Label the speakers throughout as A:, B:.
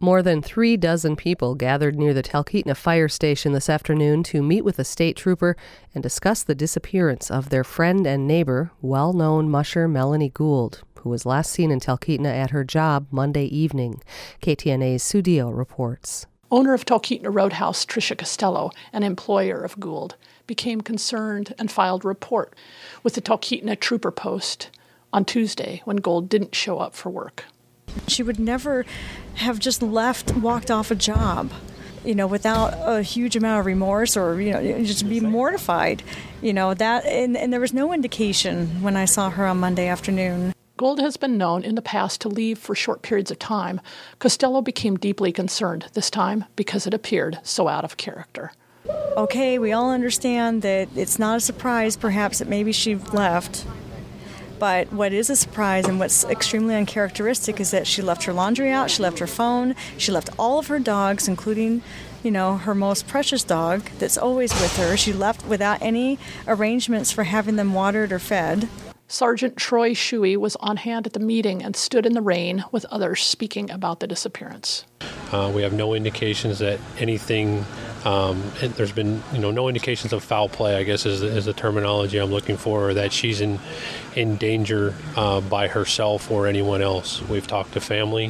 A: More than 36 people gathered near the Talkeetna fire station this afternoon to meet with a state trooper and discuss the disappearance of their friend and neighbor, well-known musher Melanie Gould, who was last seen in Talkeetna at her job Monday evening. KTNA's Sue Dio reports.
B: Owner of Talkeetna Roadhouse, Tricia Costello, an employer of Gould, became concerned and filed a report with the Talkeetna Trooper Post on Tuesday when Gould didn't show up for work.
C: She would never have just walked off a job, without a huge amount of remorse or, just be mortified, that, and there was no indication when I saw her on Monday afternoon.
B: Gould has been known in the past to leave for short periods of time. Costello became deeply concerned this time because it appeared so out of character.
C: Okay, we all understand that it's not a surprise, perhaps, that maybe she left. But what is a surprise and what's extremely uncharacteristic is that she left her laundry out, she left her phone, she left all of her dogs, including, her most precious dog that's always with her. She left without any arrangements for having them watered or fed.
B: Sergeant Troy Shuey was on hand at the meeting and stood in the rain with others speaking about the disappearance.
D: We have no indications that anything, there's been no indications of foul play, I guess is the terminology I'm looking for, or that she's in danger by herself or anyone else. We've talked to family.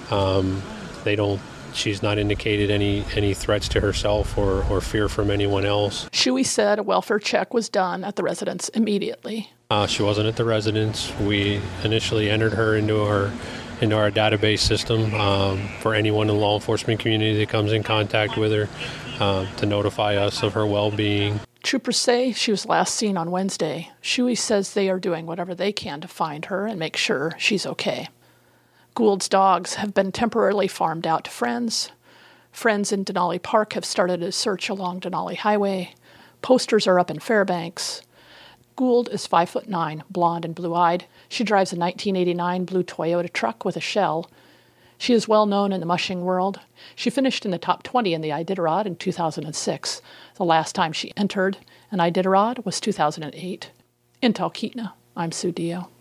D: She's not indicated any threats to herself or fear from anyone else.
B: Shuey said a welfare check was done at the residence immediately.
D: She wasn't at the residence. We initially entered her into our database system for anyone in the law enforcement community that comes in contact with her to notify us of her well-being.
B: Troopers say she was last seen on Wednesday. Shuey says they are doing whatever they can to find her and make sure she's okay. Gould's dogs have been temporarily farmed out to friends. Friends in Denali Park have started a search along Denali Highway. Posters are up in Fairbanks. Gould is 5'9", blonde and blue-eyed. She drives a 1989 blue Toyota truck with a shell. She is well known in the mushing world. She finished in the top 20 in the Iditarod in 2006. The last time she entered an Iditarod was 2008. In Talkeetna, I'm Sue Dio.